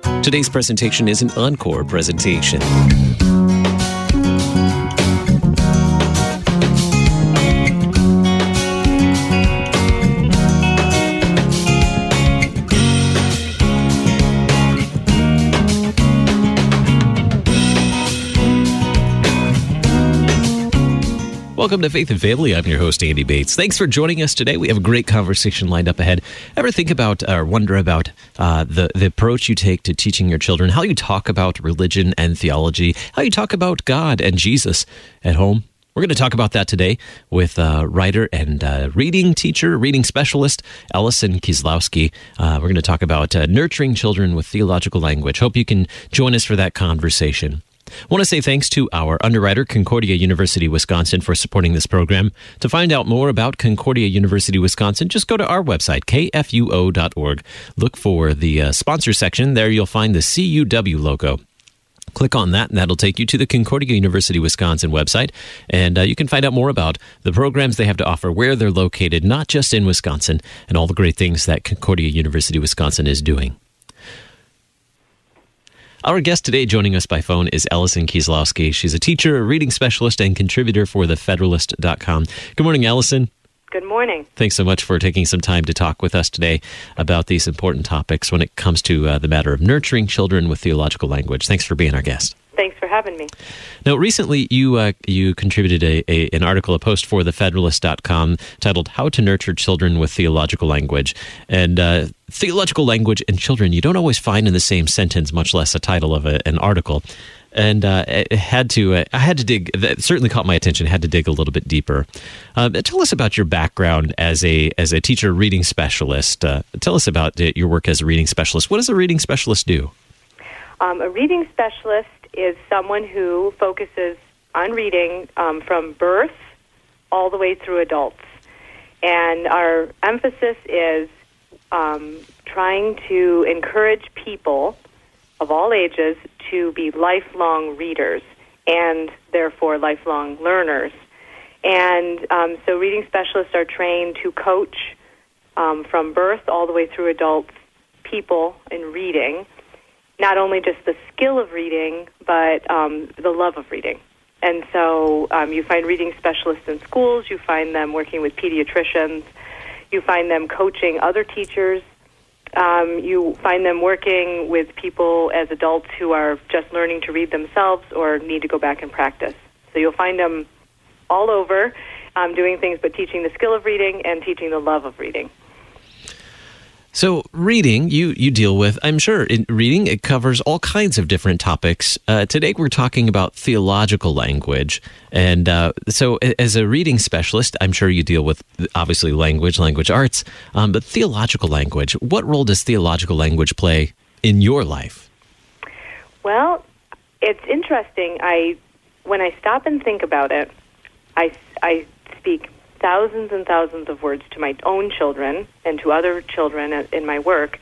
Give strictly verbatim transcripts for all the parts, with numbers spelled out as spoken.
Today's presentation is an encore presentation. Welcome to Faith and Family. I'm your host, Andy Bates. Thanks for joining us today. We have a great conversation lined up ahead. Ever think about or wonder about uh, the, the approach you take to teaching your children, how you talk about religion and theology, how you talk about God and Jesus at home? We're going to talk about that today with uh, writer and uh, reading teacher, reading specialist, Allison Kieslowski. Uh, we're going to talk about uh, nurturing children with theological language. Hope you can join us for that conversation. I want to say thanks to our underwriter, Concordia University, Wisconsin, for supporting this program. To find out more about Concordia University, Wisconsin, just go to our website, k f u o dot org. Look for the uh, sponsor section. There you'll find the C U W logo. Click on that, and that'll take you to the Concordia University, Wisconsin website. And uh, you can find out more about the programs they have to offer, where they're located, not just in Wisconsin, and all the great things that Concordia University, Wisconsin is doing. Our guest today joining us by phone is Allison Kieslowski. She's a teacher, a reading specialist, and contributor for the federalist dot com. Good morning, Allison. Good morning. Thanks so much for taking some time to talk with us today about these important topics when it comes to uh, the matter of nurturing children with theological language. Thanks for being our guest. Thanks for having me. Now, recently you uh, you contributed a, a an article, a post for the federalist dot com titled "How to Nurture Children with Theological Language." And uh, theological language and children, you don't always find in the same sentence, much less a title of a, an article. And uh, I had to uh, I had to dig. That certainly caught my attention. Had to dig a little bit deeper. Uh, tell us about your background as a as a teacher, reading specialist. Uh, tell us about uh, your work as a reading specialist. What does a reading specialist do? Um, a reading specialist is someone who focuses on reading um, from birth all the way through adults. And our emphasis is um, trying to encourage people of all ages to be lifelong readers and therefore lifelong learners. And um, so reading specialists are trained to coach um, from birth all the way through adults people in reading, not only just the skill of reading, but um, the love of reading. And so um, you find reading specialists in schools, you find them working with pediatricians, you find them coaching other teachers, um, you find them working with people as adults who are just learning to read themselves or need to go back and practice. So you'll find them all over um, doing things but teaching the skill of reading and teaching the love of reading. So reading, you, you deal with, I'm sure, in reading, it covers all kinds of different topics. Uh, today we're talking about theological language. And uh, so as a reading specialist, I'm sure you deal with, obviously, language, language arts, um, but theological language. What role does theological language play in your life? Well, it's interesting. I when I stop and think about it, I, I speak thousands and thousands of words to my own children and to other children in my work.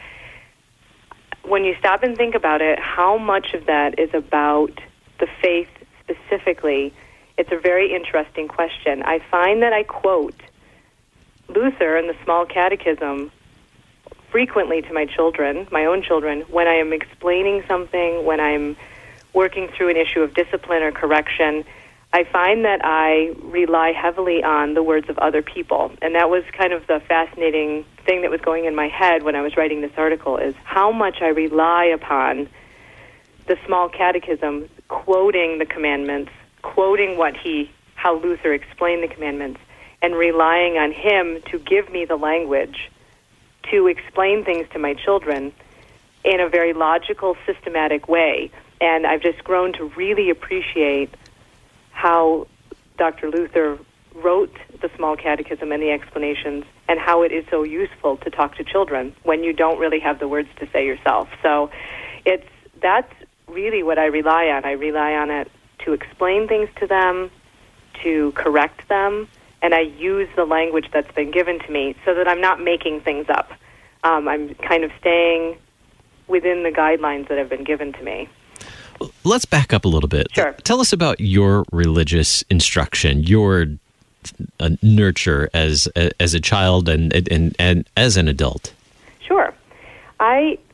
When you stop and think about it, how much of that is about the faith specifically, it's a very interesting question. I find that I quote Luther in the Small Catechism frequently to my children, my own children, when I am explaining something, when I'm working through an issue of discipline or correction. I find that I rely heavily on the words of other people. And that was kind of the fascinating thing that was going in my head when I was writing this article, is how much I rely upon the Small Catechism, quoting the commandments, quoting what he, how Luther explained the commandments, and relying on him to give me the language to explain things to my children in a very logical, systematic way. And I've just grown to really appreciate how Doctor Luther wrote the Small Catechism and the explanations, and how it is so useful to talk to children when you don't really have the words to say yourself. So it's that's really what I rely on. I rely on it to explain things to them, to correct them, and I use the language that's been given to me so that I'm not making things up. Um, I'm kind of staying within the guidelines that have been given to me. Let's back up a little bit. Sure. Tell us about your religious instruction, your uh, nurture as as a child and, and and as an adult. Sure. I w-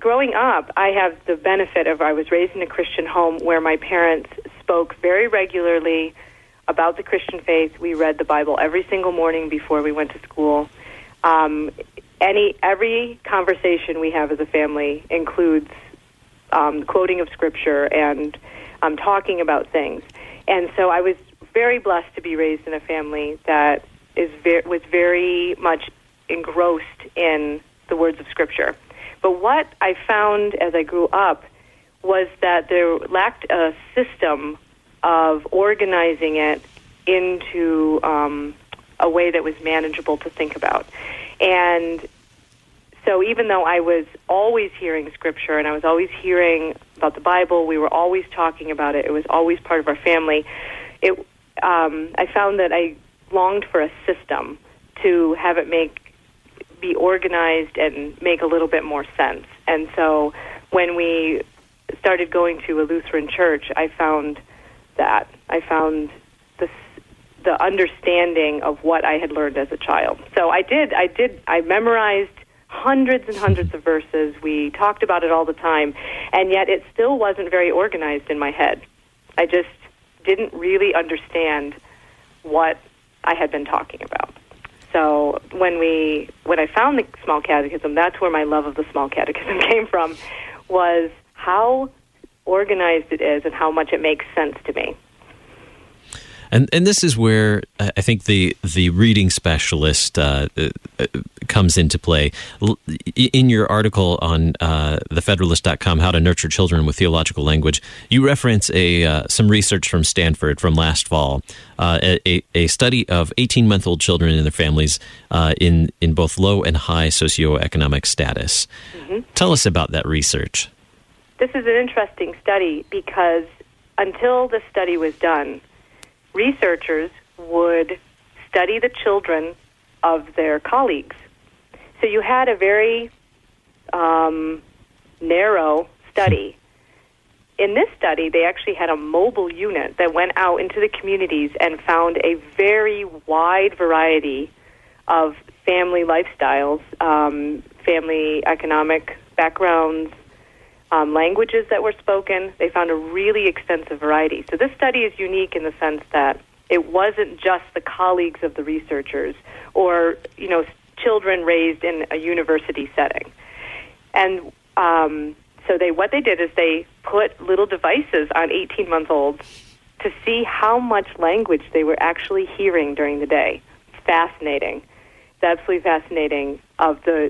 growing up, I have the benefit of I was raised in a Christian home where my parents spoke very regularly about the Christian faith. We read the Bible every single morning before we went to school. Um, any every conversation we have as a family includes um, quoting of Scripture and um, talking about things. And so I was very blessed to be raised in a family that is ve- was very much engrossed in the words of Scripture. But what I found as I grew up was that there lacked a system of organizing it into um, a way that was manageable to think about. And so even though I was always hearing Scripture and I was always hearing about the Bible, we were always talking about it, it was always part of our family, it, um, I found that I longed for a system to have it make be organized and make a little bit more sense. And so when we started going to a Lutheran church, I found that. I found the the understanding of what I had learned as a child. So I did, I did, I memorized hundreds and hundreds of verses. We talked about it all the time, and yet it still wasn't very organized in my head. I just didn't really understand what I had been talking about. So when we, when I found the Small Catechism, that's where my love of the Small Catechism came from, was how organized it is and how much it makes sense to me. And and this is where I think the the reading specialist uh, comes into play. In your article on uh, the federalist dot com, How to Nurture Children with Theological Language, you reference a uh, some research from Stanford from last fall, uh, a, a study of eighteen-month-old children and their families uh, in, in both low and high socioeconomic status. Mm-hmm. Tell us about that research. This is an interesting study because until the study was done, researchers would study the children of their colleagues. So you had a very um, narrow study. In this study, they actually had a mobile unit that went out into the communities and found a very wide variety of family lifestyles, um, family economic backgrounds, Um, languages that were spoken. They found a really extensive variety. So this study is unique in the sense that it wasn't just the colleagues of the researchers or, you know, children raised in a university setting. And um, so they, what they did is they put little devices on eighteen-month-olds to see how much language they were actually hearing during the day. It's fascinating. It's absolutely fascinating of the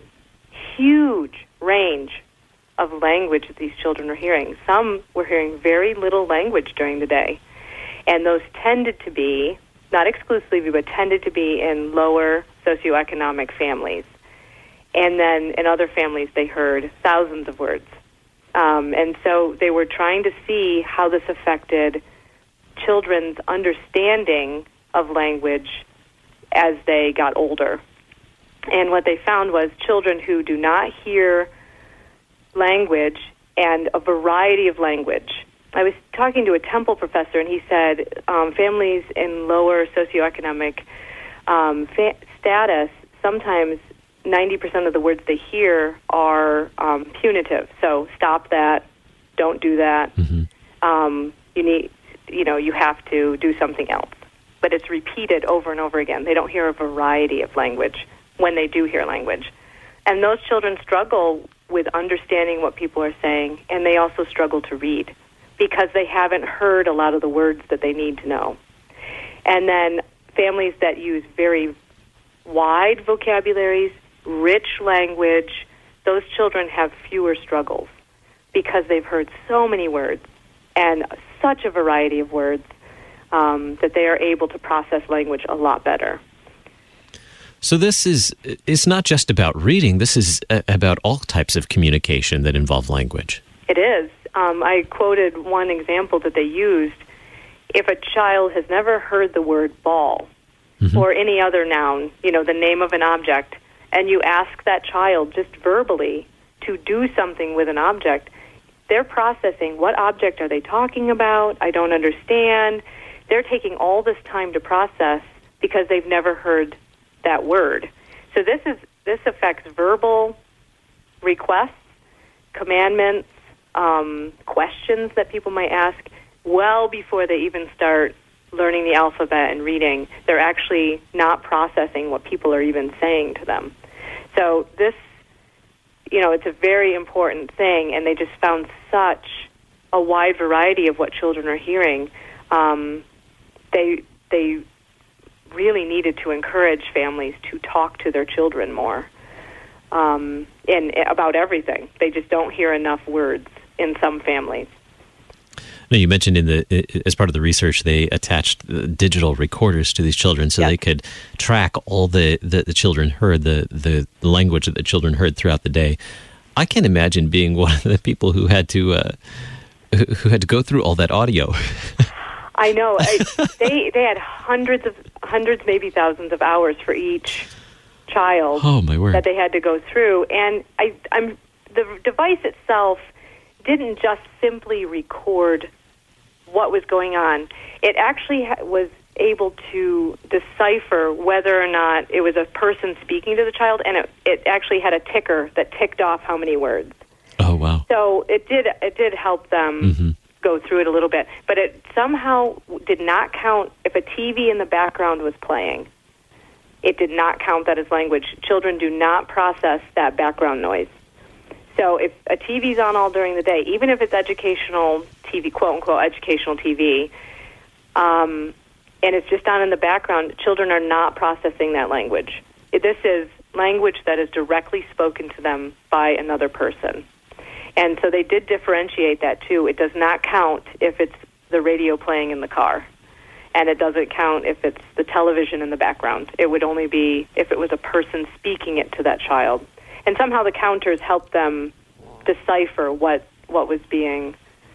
huge range of language that these children were hearing. Some were hearing very little language during the day, and those tended to be, not exclusively, but tended to be in lower socioeconomic families. And then in other families, they heard thousands of words. Um, and so they were trying to see how this affected children's understanding of language as they got older. And what they found was children who do not hear language and a variety of language. I was talking to a Temple professor, and he said um, families in lower socioeconomic um, fa- status, sometimes ninety percent of the words they hear are um, punitive. So stop that, don't do that. Mm-hmm. Um, you need, you know, you have to do something else. But it's repeated over and over again. They don't hear a variety of language when they do hear language. And those children struggle with understanding what people are saying, and they also struggle to read because they haven't heard a lot of the words that they need to know. And then families that use very wide vocabularies, rich language, those children have fewer struggles because they've heard so many words and such a variety of words um, that they are able to process language a lot better. So this is, it's not just about reading, this is about all types of communication that involve language. It is. Um, I quoted one example that they used. If a child has never heard the word ball mm-hmm. or any other noun, you know, the name of an object, and you ask that child just verbally to do something with an object, they're processing what object are they talking about? I don't understand. They're taking all this time to process because they've never heard that word. So this is this affects verbal requests, commandments, um, questions that people might ask well before they even start learning the alphabet and reading. They're actually not processing what people are even saying to them. So this, you know, it's a very important thing, and they just found such a wide variety of what children are hearing. Um, they they really needed to encourage families to talk to their children more um, in, about everything. They just don't hear enough words in some families. Now, you mentioned in the as part of the research, they attached digital recorders to these children so yes. they could track all the, the, the children heard, the, the language that the children heard throughout the day. I can't imagine being one of the people who had to uh, who had to go through all that audio. I know. I, they they had hundreds of hundreds, maybe thousands of hours for each child. Oh my word! That they had to go through, and I, I'm the device itself didn't just simply record what was going on. It actually ha- was able to decipher whether or not it was a person speaking to the child, and it, it actually had a ticker that ticked off how many words. Oh wow! So it did it did help them mm-hmm. go through it a little bit, but it somehow did not count if a T V in the background was playing. It did not count that as language. Children do not process that background noise. So if a T V's on all during the day, even if it's educational T V, quote-unquote educational T V, um, and it's just on in the background, children are not processing that language. This is language that is directly spoken to them by another person. And so they did differentiate that, too. It does not count if it's the radio playing in the car, and it doesn't count if it's the television in the background. It would only be if it was a person speaking it to that child. And somehow the counters helped them decipher what what was being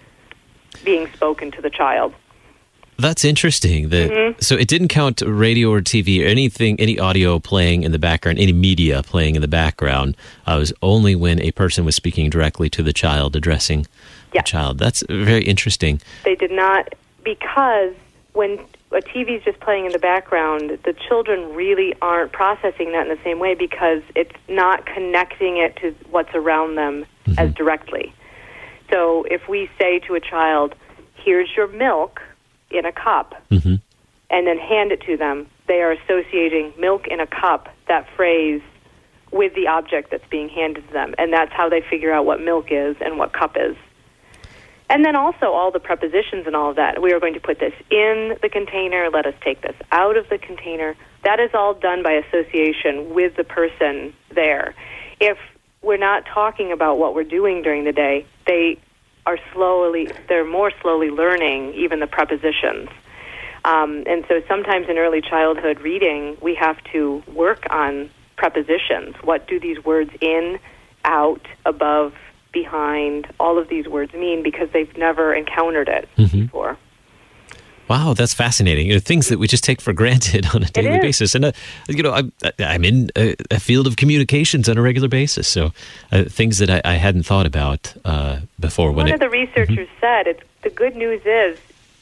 being spoken to the child. That's interesting. That mm-hmm. So it didn't count radio or T V or anything, any audio playing in the background, any media playing in the background. Uh, it was only when a person was speaking directly to the child, addressing yeah. the child. That's very interesting. They did not, because when a T V is just playing in the background, the children really aren't processing that in the same way because it's not connecting it to what's around them mm-hmm. as directly. So if we say to a child, here's your milk in a cup, mm-hmm. and then hand it to them, they are associating milk in a cup, that phrase, with the object that's being handed to them. And that's how they figure out what milk is and what cup is. And then also all the prepositions and all of that. We are going to put this in the container. Let us take this out of the container. That is all done by association with the person there. If we're not talking about what we're doing during the day, they are slowly, they're more slowly learning even the prepositions. Um, and so sometimes in early childhood reading, we have to work on prepositions. What do these words in, out, above, behind, all of these words mean, because they've never encountered it mm-hmm. before. Wow, that's fascinating. Things that we just take for granted on a daily basis. And, uh, you know, I'm, I'm in a, a field of communications on a regular basis, so uh, things that I, I hadn't thought about uh, before. One when of it, the researchers mm-hmm. said, it's, the good news is,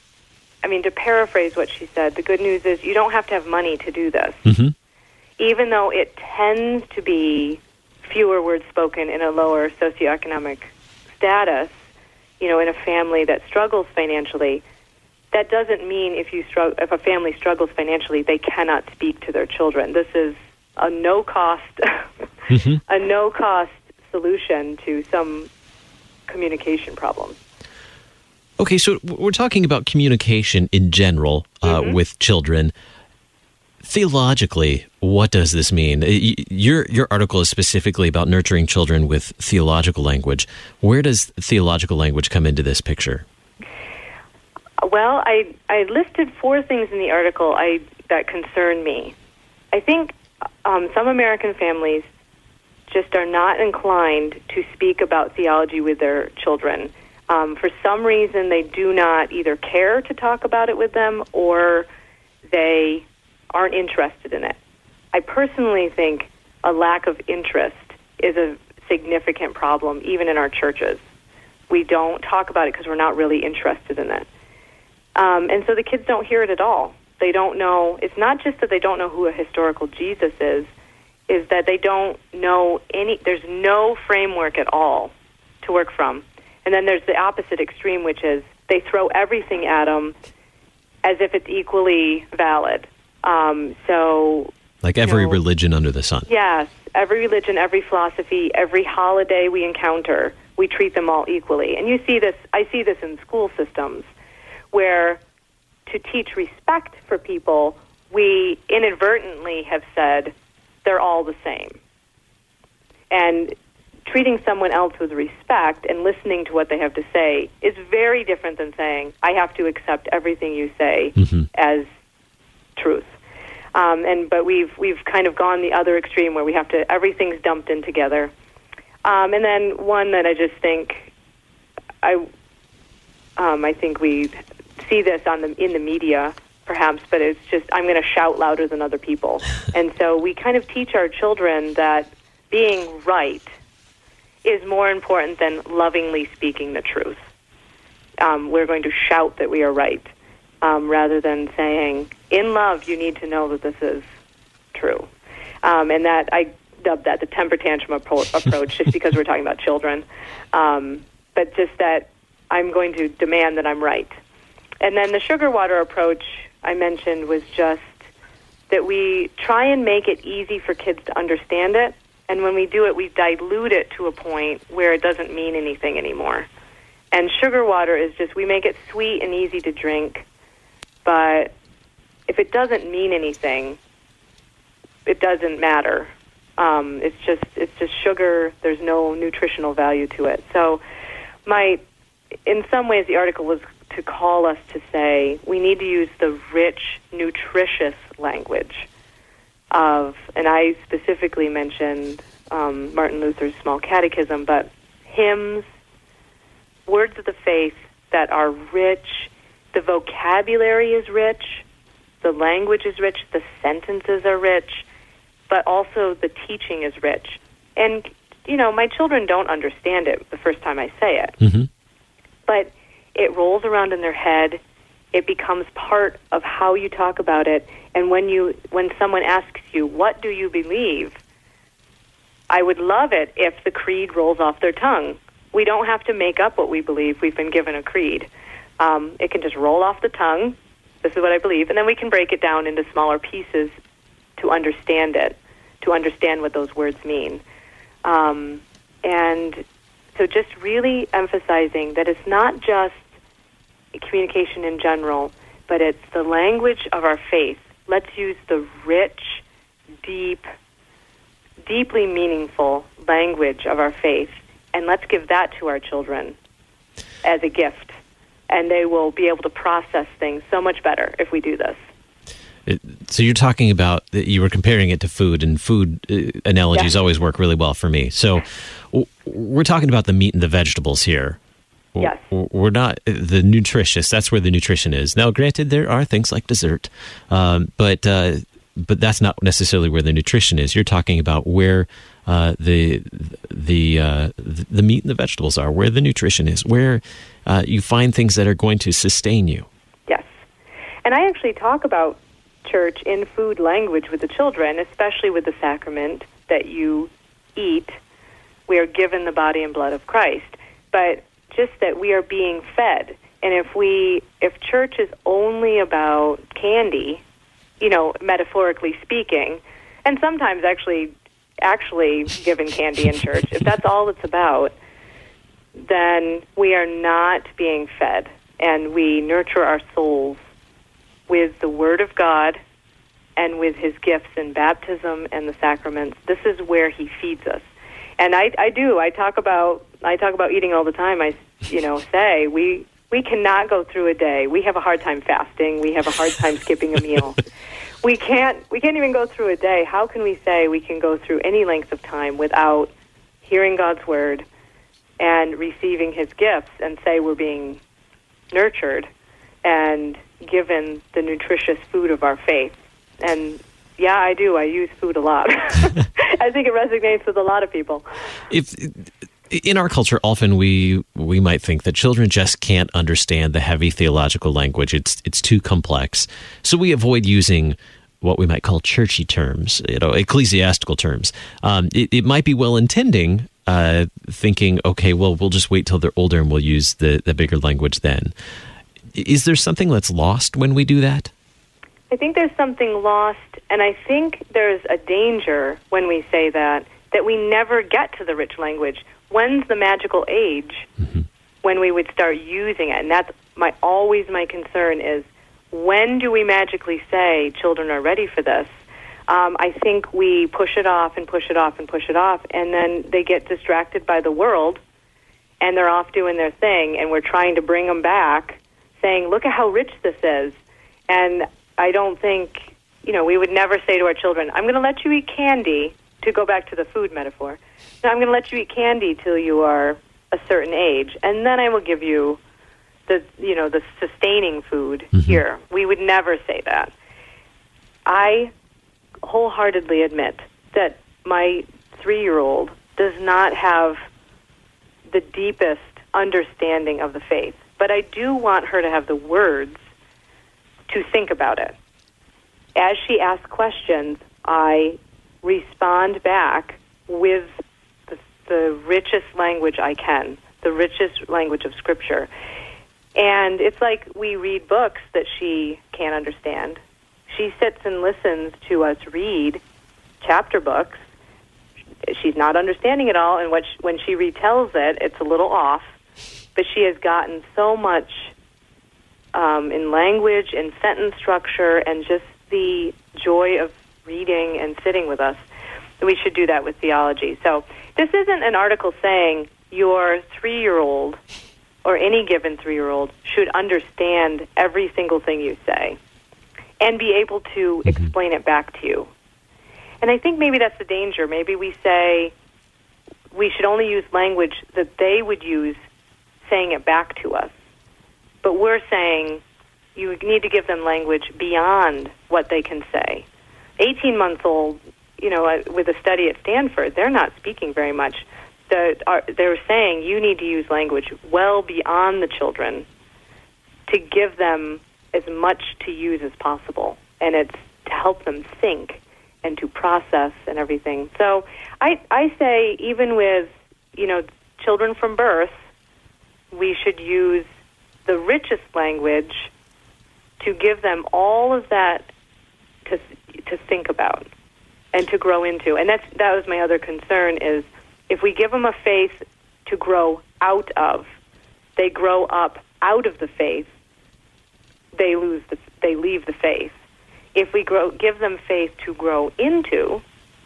I mean, to paraphrase what she said, the good news is you don't have to have money to do this. Mm-hmm. Even though it tends to be fewer words spoken in a lower socioeconomic status, you know, in a family that struggles financially, that doesn't mean if you struggle, if a family struggles financially, they cannot speak to their children. This is a no-cost, mm-hmm. a no-cost solution to some communication problems. Okay, so we're talking about communication in general uh, mm-hmm. with children. Theologically, what does this mean? Your your article is specifically about nurturing children with theological language. Where does theological language come into this picture? Well, I I listed four things in the article I that concern me. I think um, some American families just are not inclined to speak about theology with their children. Um, for some reason, they do not either care to talk about it with them, or they aren't interested in it. I personally think a lack of interest is a significant problem, even in our churches. We don't talk about it because we're not really interested in it. Um, and so the kids don't hear it at all. They don't know. It's not just that they don't know who a historical Jesus is, is that they don't know any, there's no framework at all to work from. And then there's the opposite extreme, which is they throw everything at them as if it's equally valid. Um, so, like every you know, religion under the sun. Yes, every religion, every philosophy, every holiday we encounter, we treat them all equally. And you see this, I see this in school systems, where to teach respect for people, we inadvertently have said they're all the same. And treating someone else with respect and listening to what they have to say is very different than saying, I have to accept everything you say mm-hmm. as truth. Um, and but we've we've kind of gone the other extreme where we have to, everything's dumped in together. Um, and then one that I just think, I um, I think we see this on the in the media perhaps, but it's just, I'm going to shout louder than other people. And so we kind of teach our children that being right is more important than lovingly speaking the truth. Um, we're going to shout that we are right, um, rather than saying, in love, you need to know that this is true. Um, and that, I dubbed that the temper tantrum appro- approach, just because we're talking about children. Um, but just that I'm going to demand that I'm right. And then the sugar water approach I mentioned was just that we try and make it easy for kids to understand it. And when we do it, we dilute it to a point where it doesn't mean anything anymore. And sugar water is just, we make it sweet and easy to drink. But if it doesn't mean anything, it doesn't matter. Um, it's just it's just sugar. There's no nutritional value to it. So my, in some ways, the article was to call us to say we need to use the rich, nutritious language of, and I specifically mentioned um, Martin Luther's Small Catechism, but hymns, words of the faith that are rich. The vocabulary is rich, the language is rich, the sentences are rich, but also the teaching is rich. And, you know, my children don't understand it the first time I say it, mm-hmm. but it rolls around in their head. It becomes part of how you talk about it. And when you, when someone asks you, what do you believe? I would love it if the creed rolls off their tongue. We don't have to make up what we believe. We've been given a creed. Um, it can just roll off the tongue. This is what I believe. And then we can break it down into smaller pieces to understand it, to understand what those words mean. Um, and so just really emphasizing that it's not just communication in general, but it's the language of our faith. Let's use the rich, deep, deeply meaningful language of our faith, and let's give that to our children as a gift. And they will be able to process things so much better if we do this. It, so you're talking about, you were comparing it to food, and food uh, analogies yeah. always work really well for me. So w- we're talking about the meat and the vegetables here. Yes. We're not the nutritious. That's where the nutrition is. Now, granted, there are things like dessert, um, but uh, but that's not necessarily where the nutrition is. You're talking about where uh, the the uh, the meat and the vegetables are, where the nutrition is, where uh, you find things that are going to sustain you. Yes, and I actually talk about church in food language with the children, especially with the sacrament that you eat. We are given the body and blood of Christ, but just that we are being fed. And if we, if church is only about candy, you know, metaphorically speaking, and sometimes actually, actually given candy in church, if that's all it's about, then we are not being fed, and we nurture our souls with the Word of God and with His gifts in baptism and the sacraments. This is where He feeds us. And I, I do. I talk about I talk about eating all the time. I, you know, say we we cannot go through a day. We have a hard time fasting. We have a hard time skipping a meal. We can't we can't even go through a day. How can we say we can go through any length of time without hearing God's word and receiving His gifts and say we're being nurtured and given the nutritious food of our faith? And yeah, I do. I use food a lot. I think it resonates with a lot of people. If in our culture, often we we might think that children just can't understand the heavy theological language. It's it's too complex, so we avoid using what we might call churchy terms, you know, ecclesiastical terms. Um, it, it might be well intending, uh, thinking, okay, well, we'll just wait till they're older and we'll use the, the bigger language then. Is there something that's lost when we do that? I think there's something lost, and I think there's a danger when we say that, that we never get to the rich language. When's the magical age mm-hmm. when we would start using it? And that's my always my concern is, when do we magically say children are ready for this? Um, I think we push it off and push it off and push it off, and then they get distracted by the world, and they're off doing their thing, and we're trying to bring them back, saying, look at how rich this is. And I don't think, you know, we would never say to our children, I'm going to let you eat candy, to go back to the food metaphor. No, I'm going to let you eat candy till you are a certain age, and then I will give you the, you know, the sustaining food mm-hmm. here. We would never say that. I wholeheartedly admit that my three-year-old does not have the deepest understanding of the faith, but I do want her to have the words to think about it. As she asks questions, I respond back with the, the richest language I can, the richest language of Scripture. And it's like we read books that she can't understand. She sits and listens to us read chapter books. She's not understanding it all, and what she, when she retells it, it's a little off. But she has gotten so much um, in language and sentence structure and just the joy of reading and sitting with us. We should do that with theology. So this isn't an article saying your three-year-old or any given three-year-old should understand every single thing you say and be able to mm-hmm. explain it back to you. And I think maybe that's the danger. Maybe we say we should only use language that they would use saying it back to us. But we're saying you need to give them language beyond what they can say. eighteen-month-old, you know, with a study at Stanford, they're not speaking very much. The, are, they're saying you need to use language well beyond the children to give them as much to use as possible. And it's to help them think and to process and everything. So I, I say even with, you know, children from birth, we should use the richest language to give them all of that to to think about and to grow into. And that's that was my other concern is if we give them a faith to grow out of, they grow up out of the faith, they lose the they leave the faith. If we grow give them faith to grow into,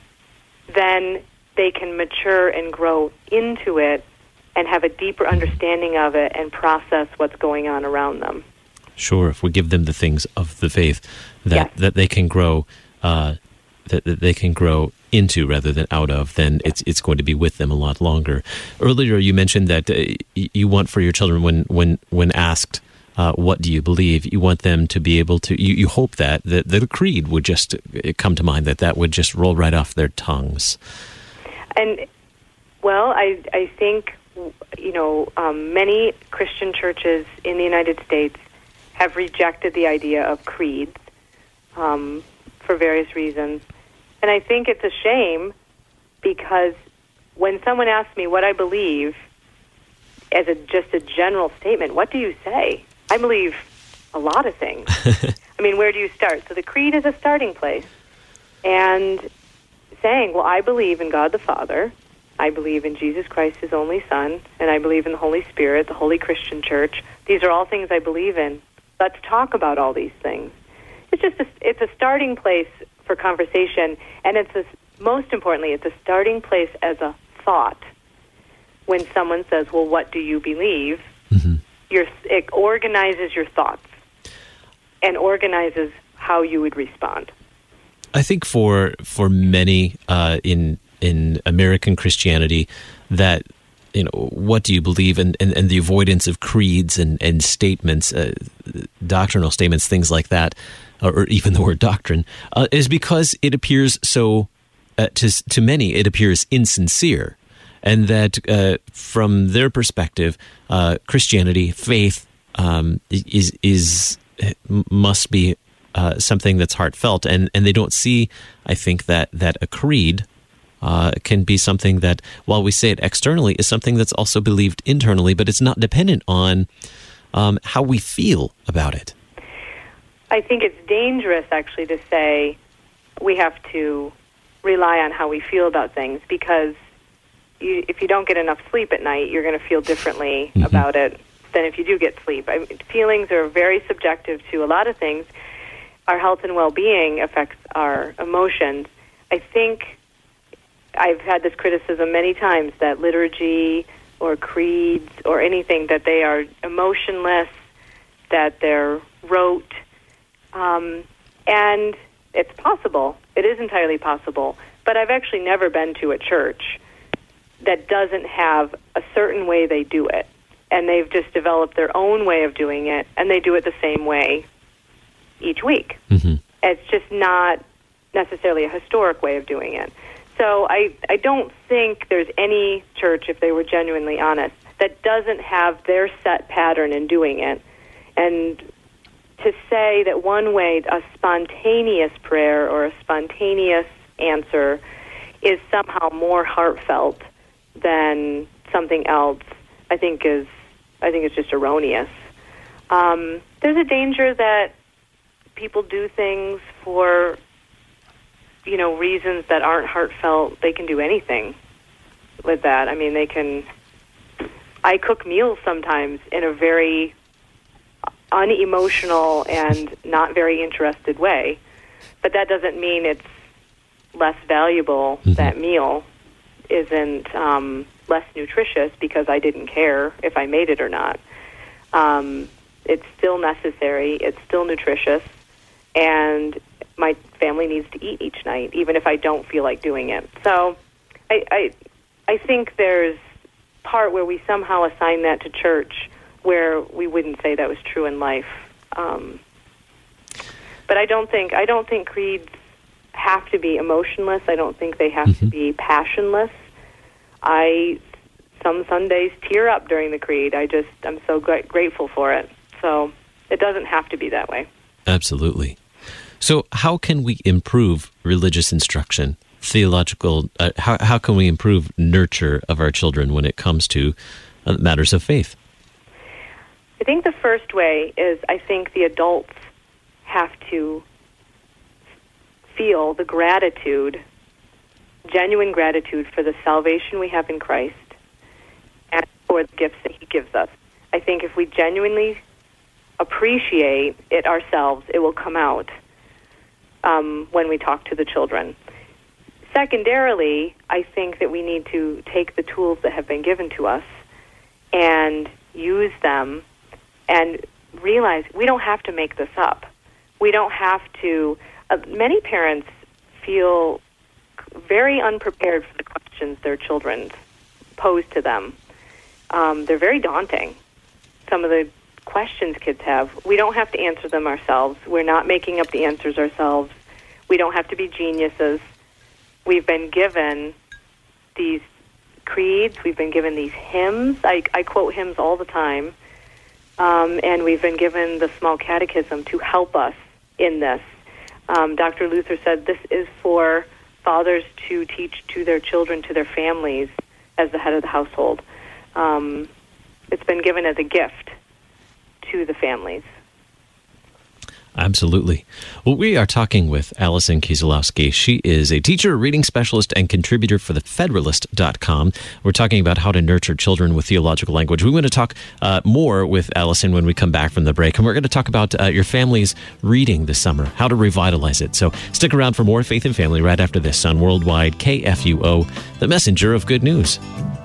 then they can mature and grow into it and have a deeper understanding of it and process what's going on around them. Sure, if we give them the things of the faith that, yes. that they can grow, uh, that, that they can grow into rather than out of, then it's it's going to be with them a lot longer. Earlier, you mentioned that uh, you want for your children, when when when asked, uh, "What do you believe?" you want them to be able to. You, you hope that, that that a creed would just come to mind, that that would just roll right off their tongues. And well, I I think you know um, many Christian churches in the United States have rejected the idea of creeds um, for various reasons. And I think it's a shame because when someone asks me what I believe as a just a general statement, what do you say? I believe a lot of things. I mean, where do you start? So the creed is a starting place. And saying, well, I believe in God the Father, I believe in Jesus Christ, his only Son, and I believe in the Holy Spirit, the Holy Christian Church. These are all things I believe in. Let's talk about all these things. It's just a, it's a starting place for conversation, and it's a, most importantly, it's a starting place as a thought. When someone says, well, what do you believe? Mm-hmm. Your, it organizes your thoughts and organizes how you would respond. I think for for many uh, in in American Christianity, that you know, what do you believe, and, and, and the avoidance of creeds and, and statements, uh, doctrinal statements, things like that, or even the word doctrine, uh, is because it appears so, uh, to to many, it appears insincere, and that uh, from their perspective, uh, Christianity, faith, um, is is must be uh, something that's heartfelt, and, and they don't see, I think, that that a creed uh, can be something that, while we say it externally, is something that's also believed internally, but it's not dependent on um, how we feel about it. I think it's dangerous, actually, to say we have to rely on how we feel about things, because you, if you don't get enough sleep at night, you're going to feel differently mm-hmm. about it than if you do get sleep. I mean, feelings are very subjective to a lot of things. Our health and well-being affects our emotions. I think I've had this criticism many times that liturgy or creeds or anything, that they are emotionless, that they're rote, um, and it's possible. It is entirely possible. But I've actually never been to a church that doesn't have a certain way they do it, and they've just developed their own way of doing it, and they do it the same way each week. Mm-hmm. It's just not necessarily a historic way of doing it. So I, I don't think there's any church, if they were genuinely honest, that doesn't have their set pattern in doing it. And to say that one way, a spontaneous prayer or a spontaneous answer is somehow more heartfelt than something else, I think is I think it's just erroneous. Um, there's a danger that people do things for, you know, reasons that aren't heartfelt. They can do anything with that. I mean, they can. I cook meals sometimes in a very unemotional and not very interested way, but that doesn't mean it's less valuable. Mm-hmm. That meal isn't um, less nutritious because I didn't care if I made it or not. Um, it's still necessary. It's still nutritious, and my family needs to eat each night, even if I don't feel like doing it. So I, I, I think there's part where we somehow assign that to church, where we wouldn't say that was true in life. Um, but I don't think I don't think creeds have to be emotionless. I don't think they have mm-hmm. to be passionless. I some Sundays tear up during the creed. I just I'm so gra- grateful for it. So it doesn't have to be that way. Absolutely. So how can we improve religious instruction, theological? Uh, how how can we improve nurture of our children when it comes to uh, matters of faith? I think the first way is I think the adults have to feel the gratitude, genuine gratitude for the salvation we have in Christ and for the gifts that He gives us. I think if we genuinely appreciate it ourselves, it will come out um, when we talk to the children. Secondarily, I think that we need to take the tools that have been given to us and use them and realize we don't have to make this up. We don't have to... Uh, many parents feel very unprepared for the questions their children pose to them. Um, they're very daunting, some of the questions kids have. We don't have to answer them ourselves. We're not making up the answers ourselves. We don't have to be geniuses. We've been given these creeds. We've been given these hymns. I, I quote hymns all the time. Um, and we've been given the small catechism to help us in this. Um, Doctor Luther said this is for fathers to teach to their children, to their families, as the head of the household. Um, it's been given as a gift to the families. Absolutely. Well, we are talking with Allison Kieselowski. She is a teacher, reading specialist, and contributor for the Federalist dot com. We're talking about how to nurture children with theological language. We want to talk uh, more with Allison when we come back from the break, and we're going to talk about uh, your family's reading this summer, how to revitalize it. So stick around for more Faith and Family right after this on Worldwide K F U O, the messenger of good news.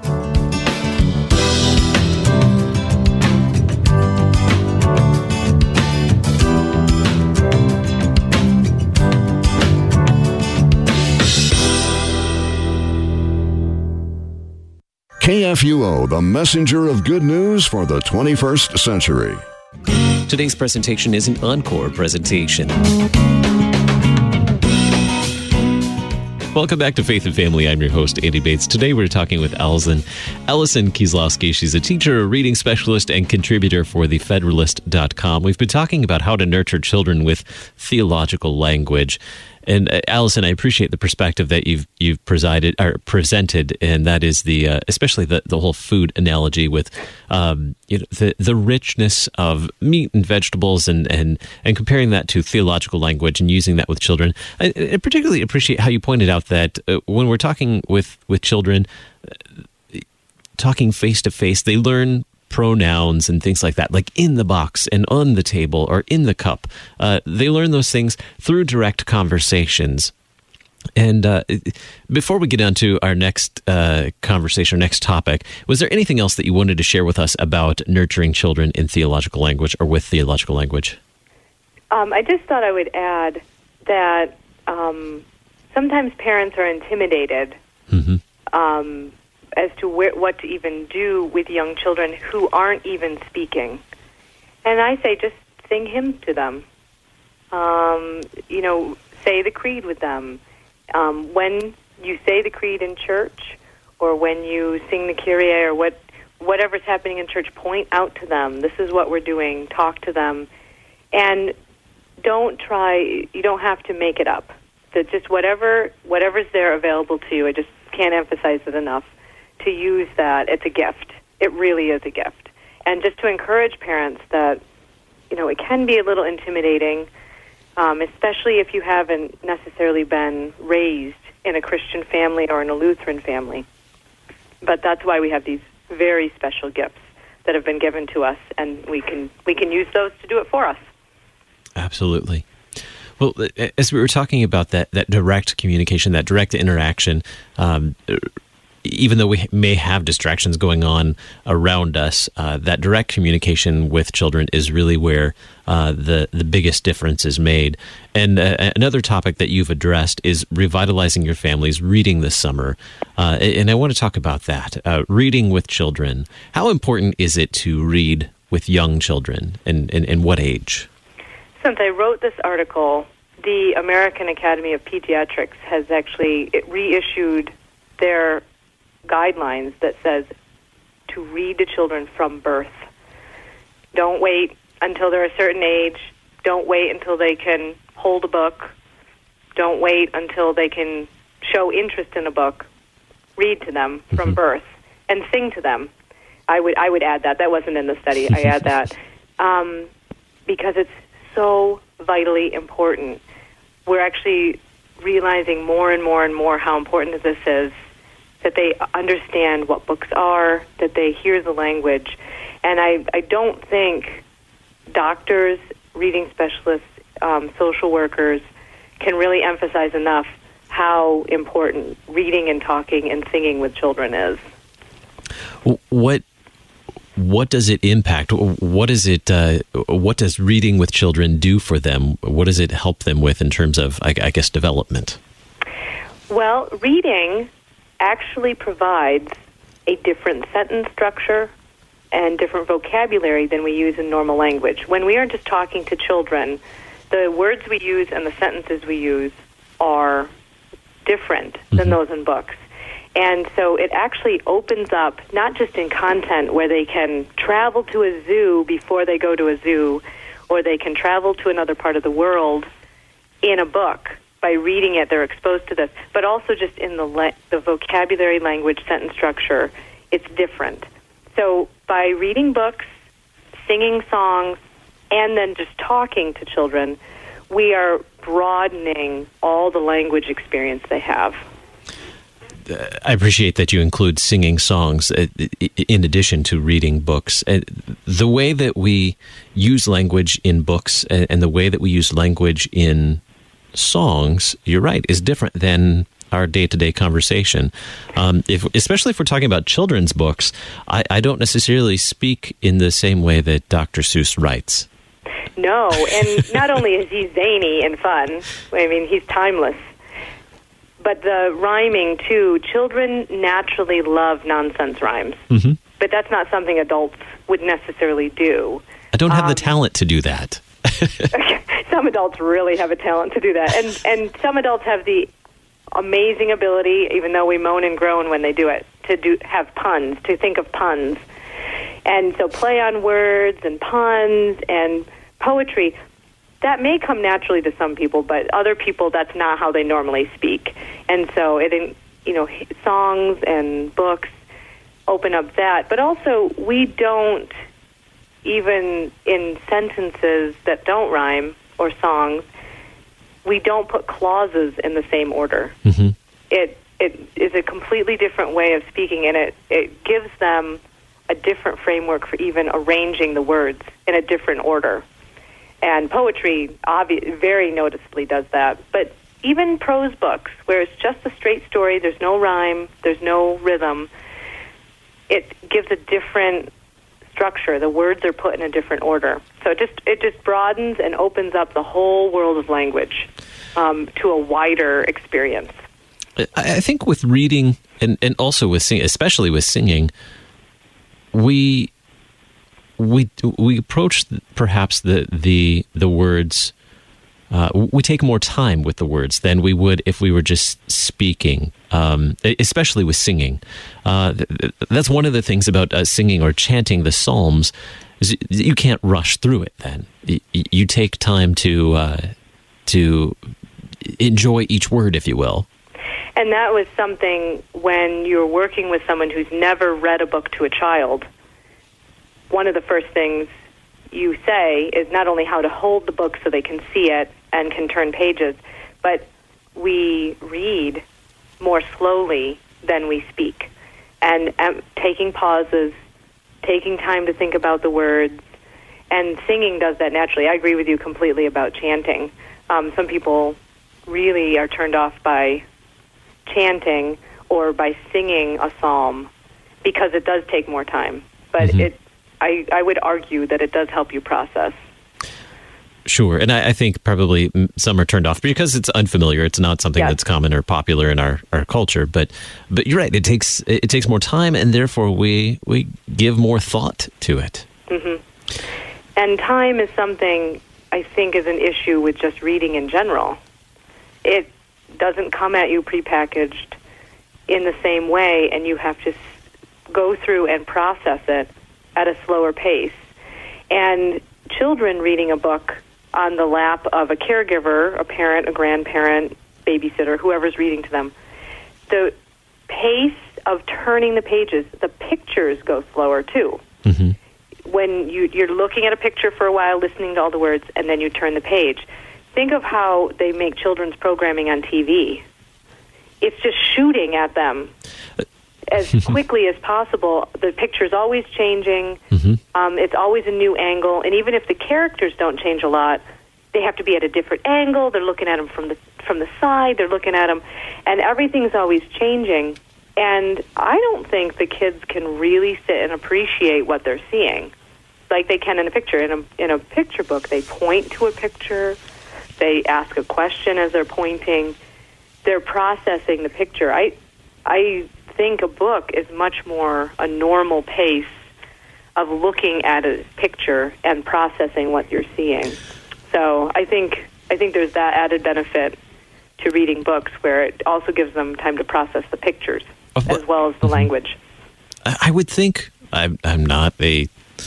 K F U O, the messenger of good news for the twenty-first century. Today's presentation is an encore presentation. Welcome back to Faith and Family. I'm your host, Andy Bates. Today we're talking with Allison, Allison Kieselowski. She's a teacher, a reading specialist, and contributor for the Federalist dot com. We've been talking about how to nurture children with theological language. And uh, Allison, I appreciate the perspective that you've you've presided or presented, and that is the uh, especially the, the whole food analogy with um, you know, the the richness of meat and vegetables, and, and, and comparing that to theological language and using that with children. I, I particularly appreciate how you pointed out that uh, when we're talking with with children, uh, talking face to face, they learn pronouns and things like that, like in the box and on the table or in the cup. Uh, they learn those things through direct conversations. And uh, before we get on to our next uh, conversation, our next topic, was there anything else that you wanted to share with us about nurturing children in theological language or with theological language? Um, I just thought I would add that um, sometimes parents are intimidated mm-hmm. um as to where, what to even do with young children who aren't even speaking. And I say just sing hymns to them. Um, you know, say the creed with them. Um, when you say the creed in church, or when you sing the Kyrie, or what, whatever's happening in church, point out to them, this is what we're doing, talk to them. And don't try, you don't have to make it up. That just whatever, whatever's there available to you, I just can't emphasize it enough, to use that. It's a gift. It really is a gift. And just to encourage parents that, you know, it can be a little intimidating, um, especially if you haven't necessarily been raised in a Christian family or in a Lutheran family. But that's why we have these very special gifts that have been given to us, and we can we can use those to do it for us. Absolutely. Well, as we were talking about that, that direct communication, that direct interaction, um, even though we may have distractions going on around us, uh, that direct communication with children is really where uh, the, the biggest difference is made. And uh, another topic that you've addressed is revitalizing your family's reading this summer. Uh, and I want to talk about that, uh, reading with children. How important is it to read with young children, and, and, and what age? Since I wrote this article, the American Academy of Pediatrics has actually it reissued their guidelines that says to read to children from birth. Don't wait until they're a certain age. Don't wait until they can hold a book. Don't wait until they can show interest in a book. Read to them from mm-hmm. birth and sing to them. I would I would add that. That wasn't in the study. I add that um, because it's so vitally important. We're actually realizing more and more and more how important this is, that they understand what books are, that they hear the language. And I, I don't think doctors, reading specialists, um, social workers can really emphasize enough how important reading and talking and singing with children is. What what does it impact? What is it? Uh, what does reading with children do for them? What does it help them with in terms of, I, I guess, development? Well, reading actually provides a different sentence structure and different vocabulary than we use in normal language. When we are just talking to children, the words we use and the sentences we use are different than mm-hmm. those in books. And so it actually opens up, not just in content where they can travel to a zoo before they go to a zoo, or they can travel to another part of the world in a book. By reading it, they're exposed to this, but also just in the le- the vocabulary, language, sentence structure, it's different. So by reading books, singing songs, and then just talking to children, we are broadening all the language experience they have. I appreciate that you include singing songs in addition to reading books. The way that we use language in books and the way that we use language in songs, you're right, is different than our day-to-day conversation. Um, if, especially if we're talking about children's books, I, I don't necessarily speak in the same way that Doctor Seuss writes. No, and not only is he zany and fun, I mean, he's timeless, but the rhyming, too. Children naturally love nonsense rhymes, mm-hmm. but that's not something adults would necessarily do. I don't have um, the talent to do that. Some adults really have a talent to do that, and and some adults have the amazing ability, even though we moan and groan when they do it, to do have puns, to think of puns, and so play on words and puns and poetry. that may come naturally to some people, but other people, that's not how they normally speak. And so, it, you know, songs and books open up that. But also, we don't, even in sentences that don't rhyme or songs, we don't put clauses in the same order. Mm-hmm. It it is a completely different way of speaking, and it, it gives them a different framework for even arranging the words in a different order. And poetry obvi- very noticeably does that. But even prose books, where it's just a straight story, there's no rhyme, there's no rhythm, it gives a different structure. The words are put in a different order. So it just it just broadens and opens up the whole world of language um, to a wider experience. I think with reading and, and also with singing, especially with singing, we we we approach perhaps the the the words. Uh, we take more time with the words than we would if we were just speaking, um, especially with singing. Uh, th- that's one of the things about uh, singing or chanting the Psalms is you can't rush through it. Then y- you take time to uh, to enjoy each word, if you will. And that was something when you're working with someone who's never read a book to a child. One of the first things you say is not only how to hold the book so they can see it and can turn pages, but we read more slowly than we speak. And um, taking pauses, taking time to think about the words, and singing does that naturally. I agree with you completely about chanting. Um, some people really are turned off by chanting or by singing a psalm because it does take more time. But mm-hmm. it I, I would argue that it does help you process. Sure, and I, I think probably some are turned off because it's unfamiliar. It's not something yes. that's common or popular in our, our culture. But but you're right. It takes it takes more time, and therefore we we give more thought to it. Mm-hmm. And time is something I think is an issue with just reading in general. It doesn't come at you prepackaged in the same way, and you have to go through and process it at a slower pace. And children reading a book on the lap of a caregiver, a parent, a grandparent, babysitter, whoever's reading to them, the pace of turning the pages, the pictures go slower too. Mm-hmm. When you, you're looking at a picture for a while, listening to all the words, and then you turn the page. Think of how they make children's programming on T V. It's just shooting at them as quickly as possible. The picture's always changing. Mm-hmm. Um, it's always a new angle. And even if the characters don't change a lot, they have to be at a different angle. They're looking at them from the from the side. They're looking at them. And everything's always changing. And I don't think the kids can really sit and appreciate what they're seeing like they can in a picture. In a, in a picture book, they point to a picture. They ask a question as they're pointing. They're processing the picture. I I think a book is much more a normal pace of looking at a picture and processing what you're seeing. So I think I think there's that added benefit to reading books where it also gives them time to process the pictures as well as the mm-hmm. language. I would think I'm, I'm not a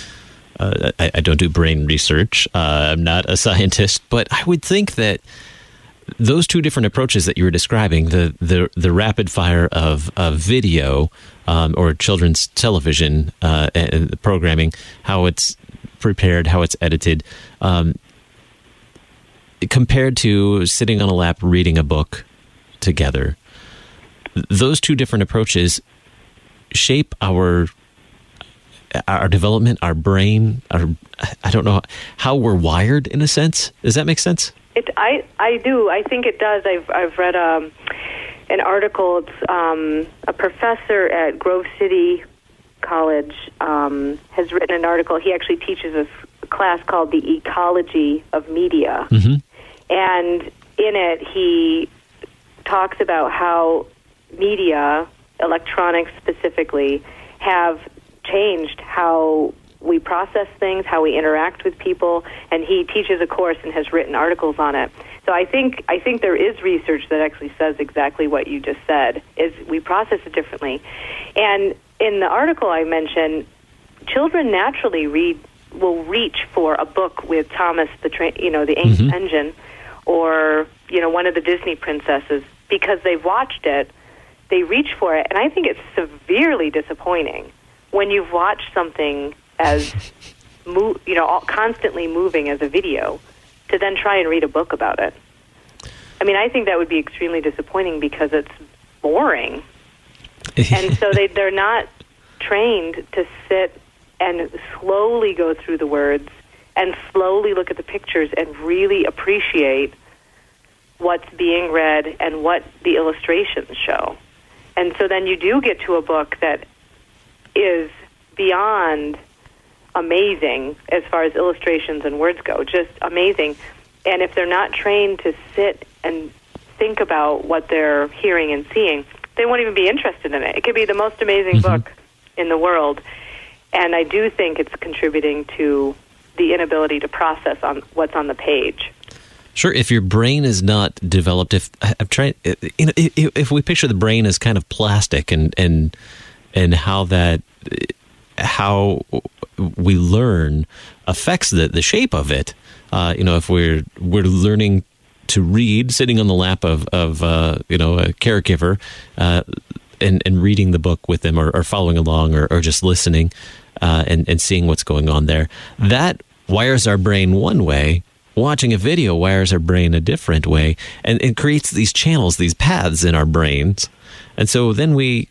uh, I, I don't do brain research. Uh, I'm not a scientist, but I would think that those two different approaches that you were describing, the the, the rapid fire of, of video um, or children's television uh, and the programming, how it's prepared, how it's edited, um, compared to sitting on a lap reading a book together, those two different approaches shape our our development, our brain, our I don't know how we're wired in a sense. Does that make sense? It, I, I do. I think it does. I've I've read um, an article. It's um, a professor at Grove City College um, has written an article. He actually teaches a class called The Ecology of Media. Mm-hmm. And in it, he talks about how media, electronics specifically, have changed how we process things, how we interact with people, and he teaches a course and has written articles on it. So I think I think there is research that actually says exactly what you just said, is we process it differently. And in the article I mentioned, children naturally read will reach for a book with Thomas the train, you know, the Ancient Mm-hmm. Engine, or you know, one of the Disney princesses, because they've watched it. They reach for it, and I think it's severely disappointing when you've watched something as mo- you know, all, constantly moving as a video, to then try and read a book about it. I mean, I think that would be extremely disappointing because it's boring. And so they, they're not trained to sit and slowly go through the words and slowly look at the pictures and really appreciate what's being read and what the illustrations show. And so then you do get to a book that is beyond amazing as far as illustrations and words go, just amazing. And if they're not trained to sit and think about what they're hearing and seeing, they won't even be interested in it. It could be the most amazing Mm-hmm. book in the world. And I do think it's contributing to the inability to process on what's on the page. Sure, if your brain is not developed, if I'm trying, you know, if, if we picture the brain as kind of plastic, and and and how that how we learn affects the, the shape of it. Uh, you know, if we're we're learning to read, sitting on the lap of of uh, you know, a caregiver, uh, and and reading the book with them, or, or following along, or, or just listening, uh, and and seeing what's going on there, that wires our brain one way. Watching a video wires our brain a different way, and it creates these channels, these paths in our brains. And so then we,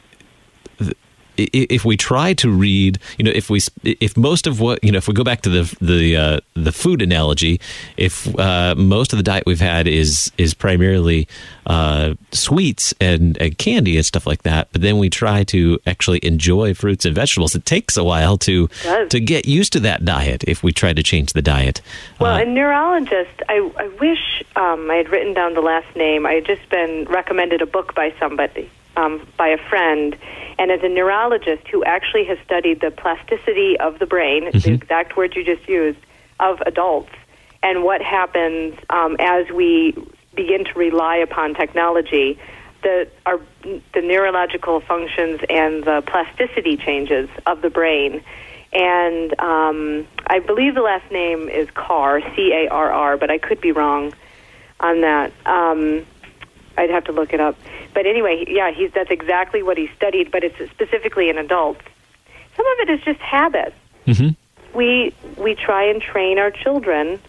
if we try to read, you know, if we, if most of what, you know, if we go back to the the uh, the food analogy, if uh, most of the diet we've had is is primarily uh, sweets and, and candy and stuff like that, but then we try to actually enjoy fruits and vegetables, it takes a while to to get used to that diet. If we try to change the diet, well, uh, a neurologist, I, I wish um, I had written down the last name. I had just been recommended a book by somebody, um, by a friend. And as a neurologist who actually has studied the plasticity of the brain, mm-hmm. the exact word you just used, of adults, and what happens um, as we begin to rely upon technology, the, our, the neurological functions and the plasticity changes of the brain. And um, I believe the last name is Carr, C A R R, but I could be wrong on that. Um, I'd have to look it up. But anyway, yeah, he's that's exactly what he studied, but it's specifically in adults. Some of it is just habit. Mm-hmm. We we try and train our children.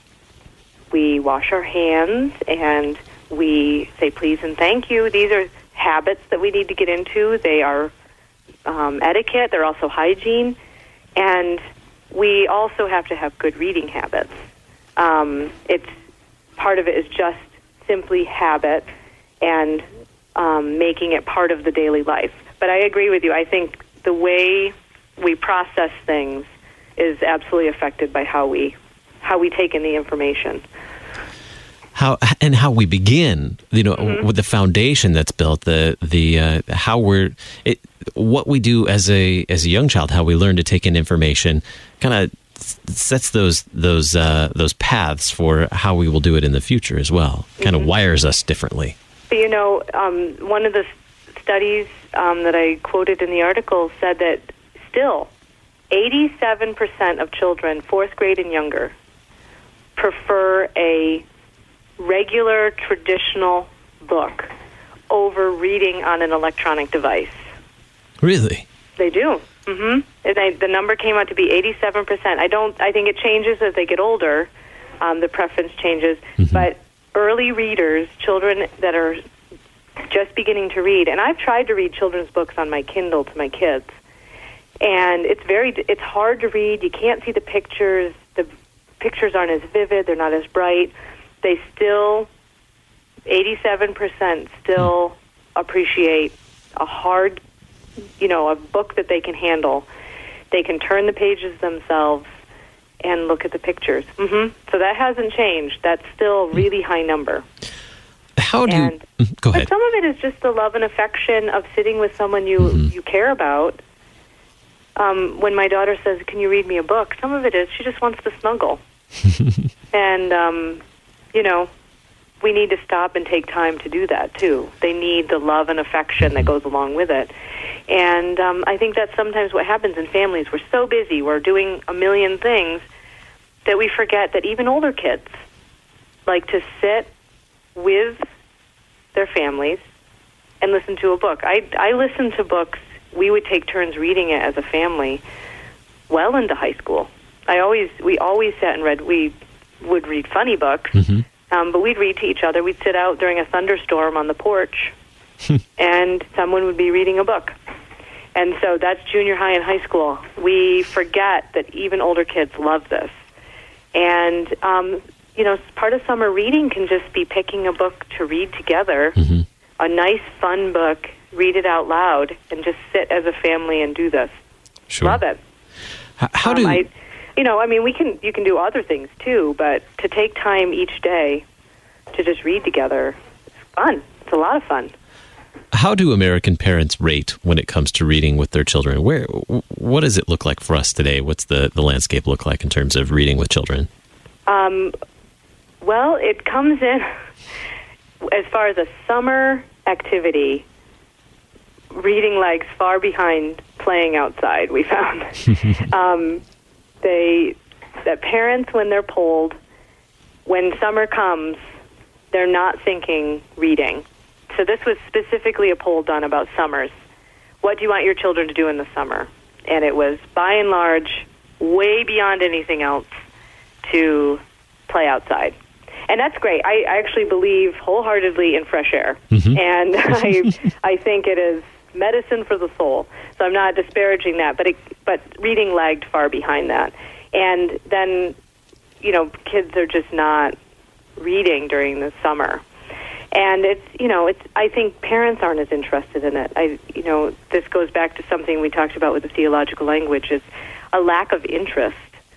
We wash our hands and we say please and thank you. These are habits that we need to get into. They are um, etiquette. They're also hygiene. And we also have to have good reading habits. Um, it's part of it is just simply habit and um, making it part of the daily life. But I agree with you. I think the way we process things is absolutely affected by how we how we take in the information. How and how we begin, you know, mm-hmm. with the foundation that's built, the the uh, how we're it, what we do as a as a young child, how we learn to take in information, kind of sets those those uh, those paths for how we will do it in the future as well. Kind of mm-hmm. wires us differently. But, you know, um, one of the studies um, that I quoted in the article said that still eighty-seven percent of children, fourth grade and younger, prefer a regular, traditional book over reading on an electronic device. Really? They do. Mm-hmm. And I, the number came out to be eighty-seven percent. I don't. I think it changes as they get older. Um, the preference changes, mm-hmm. but early readers, children that are just beginning to read, and I've tried to read children's books on my Kindle to my kids, and it's very. It's hard to read. You can't see the pictures. The pictures aren't as vivid. They're not as bright. They still, eighty-seven percent still appreciate a hard, you know, a book that they can handle. They can turn the pages themselves and look at the pictures. Mm-hmm. So that hasn't changed. That's still a really high number. How do and, you... Go ahead. But some of it is just the love and affection of sitting with someone you, mm-hmm. you care about. Um, when my daughter says, can you read me a book? Some of it is she just wants to snuggle. and... Um, You know, we need to stop and take time to do that, too. They need the love and affection that goes along with it. And um, I think that's sometimes what happens in families. We're so busy, we're doing a million things, that we forget that even older kids like to sit with their families and listen to a book. I, I listened to books. We would take turns reading it as a family well into high school. I always, we always sat and read. We would read funny books, mm-hmm. um, but we'd read to each other. We'd sit out during a thunderstorm on the porch, and someone would be reading a book. And so that's junior high and high school. We forget that even older kids love this. And, um, you know, part of summer reading can just be picking a book to read together, mm-hmm. a nice, fun book, read it out loud, and just sit as a family and do this. Sure. Love it. How, how do... Um, I, you know, I mean, we can. You can do other things, too, but to take time each day to just read together is fun. It's a lot of fun. How do American parents rate when it comes to reading with their children? Where, what does it look like for us today? What's the, the landscape look like in terms of reading with children? Um, well, it comes in, as far as a summer activity, reading lags far behind playing outside, we found. um, they, that parents, when they're polled, when summer comes, they're not thinking reading. So this was specifically a poll done about summers. What do you want your children to do in the summer? And it was, by and large, way beyond anything else, to play outside. And that's great. I, I actually believe wholeheartedly in fresh air. Mm-hmm. And I I think it is medicine for the soul. So I'm not disparaging that, but it, but reading lagged far behind that. And then, you know, kids are just not reading during the summer. And it's, you know, it's, I think parents aren't as interested in it. I, you know, this goes back to something we talked about with the theological language, is a lack of interest.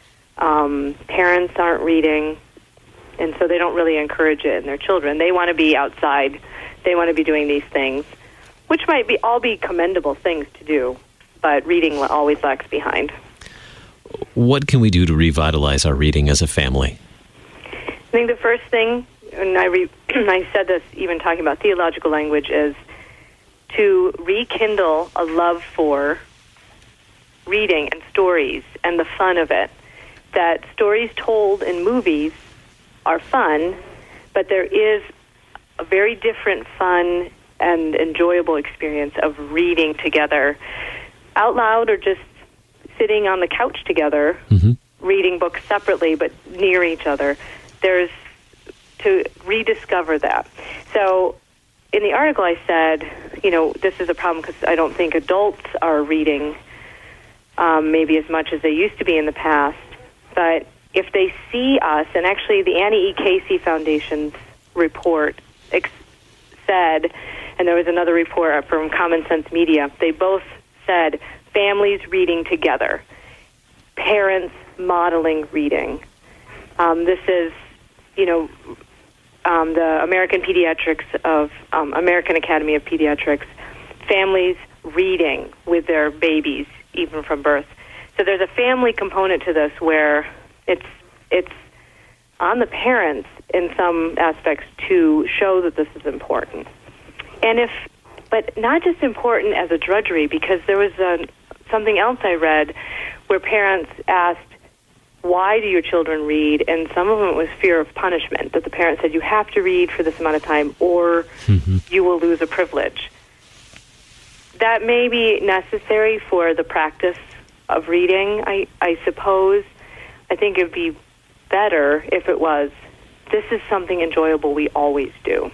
Um, parents aren't reading, and so they don't really encourage it in their children. They want to be outside. They want to be doing these things, which might be all be commendable things to do, but reading always lags behind. What can we do to revitalize our reading as a family? I think the first thing, and I, re- I said this even talking about theological language, is to rekindle a love for reading and stories and the fun of it. That stories told in movies are fun, but there is a very different fun and enjoyable experience of reading together out loud, or just sitting on the couch together, mm-hmm. reading books separately but near each other. There's to rediscover that. So in the article I said, you know, this is a problem because I don't think adults are reading um, maybe as much as they used to be in the past. But if they see us, and actually the Annie E. Casey Foundation's report ex- said, and there was another report from Common Sense Media, they both said families reading together, parents modeling reading. Um, this is, you know, um, the American Pediatrics of um, American Academy of Pediatrics, families reading with their babies even from birth. So there's a family component to this where it's it's on the parents in some aspects to show that this is important. And if, but not just important as a drudgery, because there was a, something else I read where parents asked, why do your children read? And some of them was fear of punishment, that the parents said, you have to read for this amount of time or mm-hmm. you will lose a privilege. That may be necessary for the practice of reading, I, I suppose. I think it would be better if it was, this is something enjoyable we always do.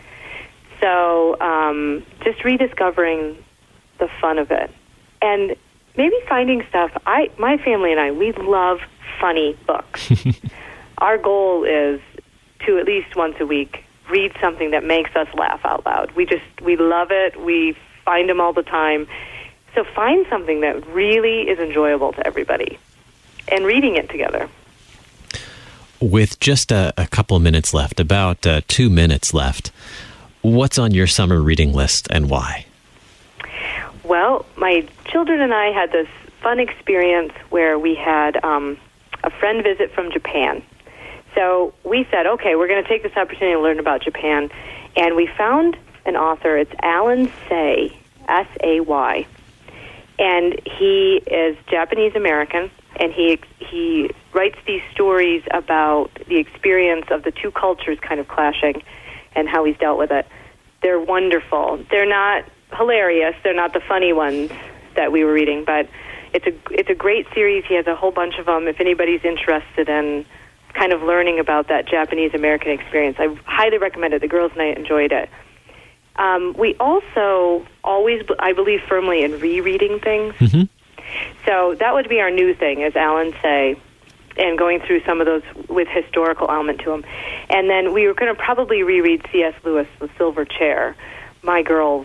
So um, just rediscovering the fun of it. And maybe finding stuff. I, my family and I, we love funny books. Our goal is to at least once a week read something that makes us laugh out loud. We just, we love it. We find them all the time. So find something that really is enjoyable to everybody and reading it together. With just a, a couple of minutes left, about uh, two minutes left, what's on your summer reading list and why? Well, my children and I had this fun experience where we had um, a friend visit from Japan. So we said, okay, we're going to take this opportunity to learn about Japan. And we found an author. It's Alan Say, S A Y. And he is Japanese-American, and he he writes these stories about the experience of the two cultures kind of clashing and how he's dealt with it. They're wonderful. They're not hilarious. They're not the funny ones that we were reading, but it's a it's a great series. He has a whole bunch of them. If anybody's interested in kind of learning about that Japanese-American experience, I highly recommend it. The girls and I enjoyed it. Um, we also always, I believe firmly in rereading things. Mm-hmm. So that would be our new thing, as Alan Say, and going through some of those with historical element to them. And then we were going to probably reread C S. Lewis, The Silver Chair. My girls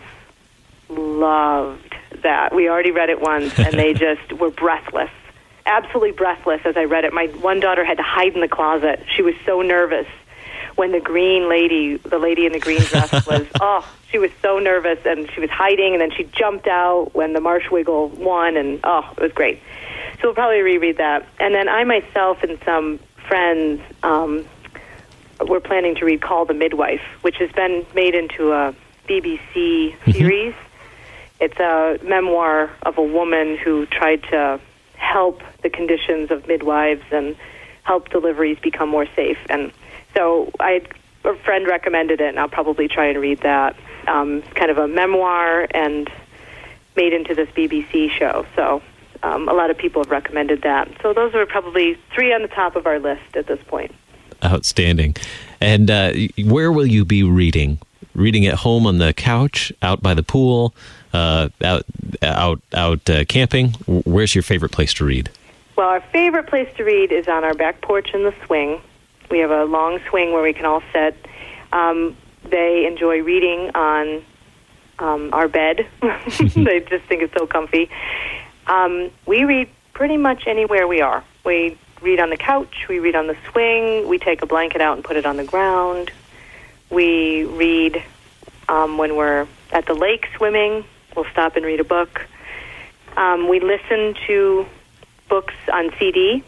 loved that. We already read it once, and they just were breathless, absolutely breathless as I read it. My one daughter had to hide in the closet. She was so nervous when the green lady, the lady in the green dress was, oh, she was so nervous, and she was hiding, and then she jumped out when the Marshwiggle won, and oh, it was great. So we'll probably reread that. And then I myself and some friends, um, we're planning to read Call the Midwife, which has been made into a B B C series. Mm-hmm. It's a memoir of a woman who tried to help the conditions of midwives and help deliveries become more safe. And so I, a friend recommended it, and I'll probably try and read that. Um, it's kind of a memoir and made into this B B C show. So um, a lot of people have recommended that. So those are probably three on the top of our list at this point. Outstanding. And uh, where will you be reading? Reading at home on the couch, out by the pool, uh, out out out uh, camping? Where's your favorite place to read? Well, our favorite place to read is on our back porch in the swing. We have a long swing where we can all sit. Um, they enjoy reading on um, our bed. They just think it's so comfy. Um, we read pretty much anywhere we are. We read on the couch. We read on the swing. We take a blanket out and put it on the ground. We read um, when we're at the lake swimming. We'll stop and read a book. Um, we listen to books on C D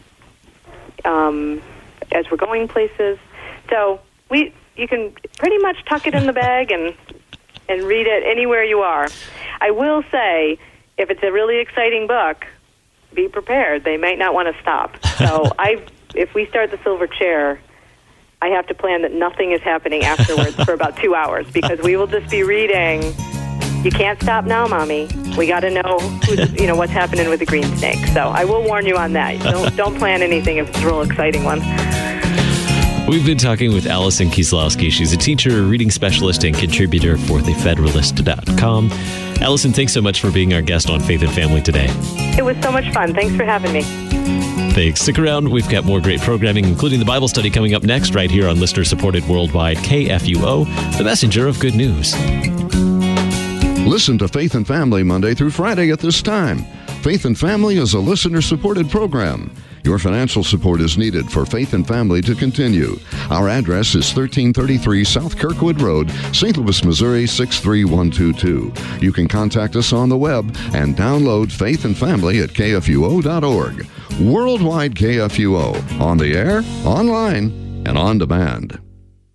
um, as we're going places. So we, you can pretty much tuck it in the bag and and read it anywhere you are. I will say, if it's a really exciting book, be prepared. They might not want to stop. So I, if we start The Silver Chair, I have to plan that nothing is happening afterwards for about two hours because we will just be reading. You can't stop now, Mommy. We got to know, who's, you know, what's happening with the green snake. So I will warn you on that. Don't don't plan anything if it's a real exciting one. We've been talking with Allison Kieslowski. She's a teacher, reading specialist, and contributor for the federalist dot com. Allison, thanks so much for being our guest on Faith and Family today. It was so much fun. Thanks for having me. Thanks. Stick around. We've got more great programming, including the Bible study coming up next right here on listener-supported worldwide K F U O, the messenger of good news. Listen to Faith and Family Monday through Friday at this time. Faith and Family is a listener-supported program. Your financial support is needed for Faith and Family to continue. Our address is thirteen thirty-three South Kirkwood Road, Saint Louis, Missouri, six three one two two. You can contact us on the web and download Faith and Family at K F U O dot org. Worldwide K F U O, on the air, online, and on demand.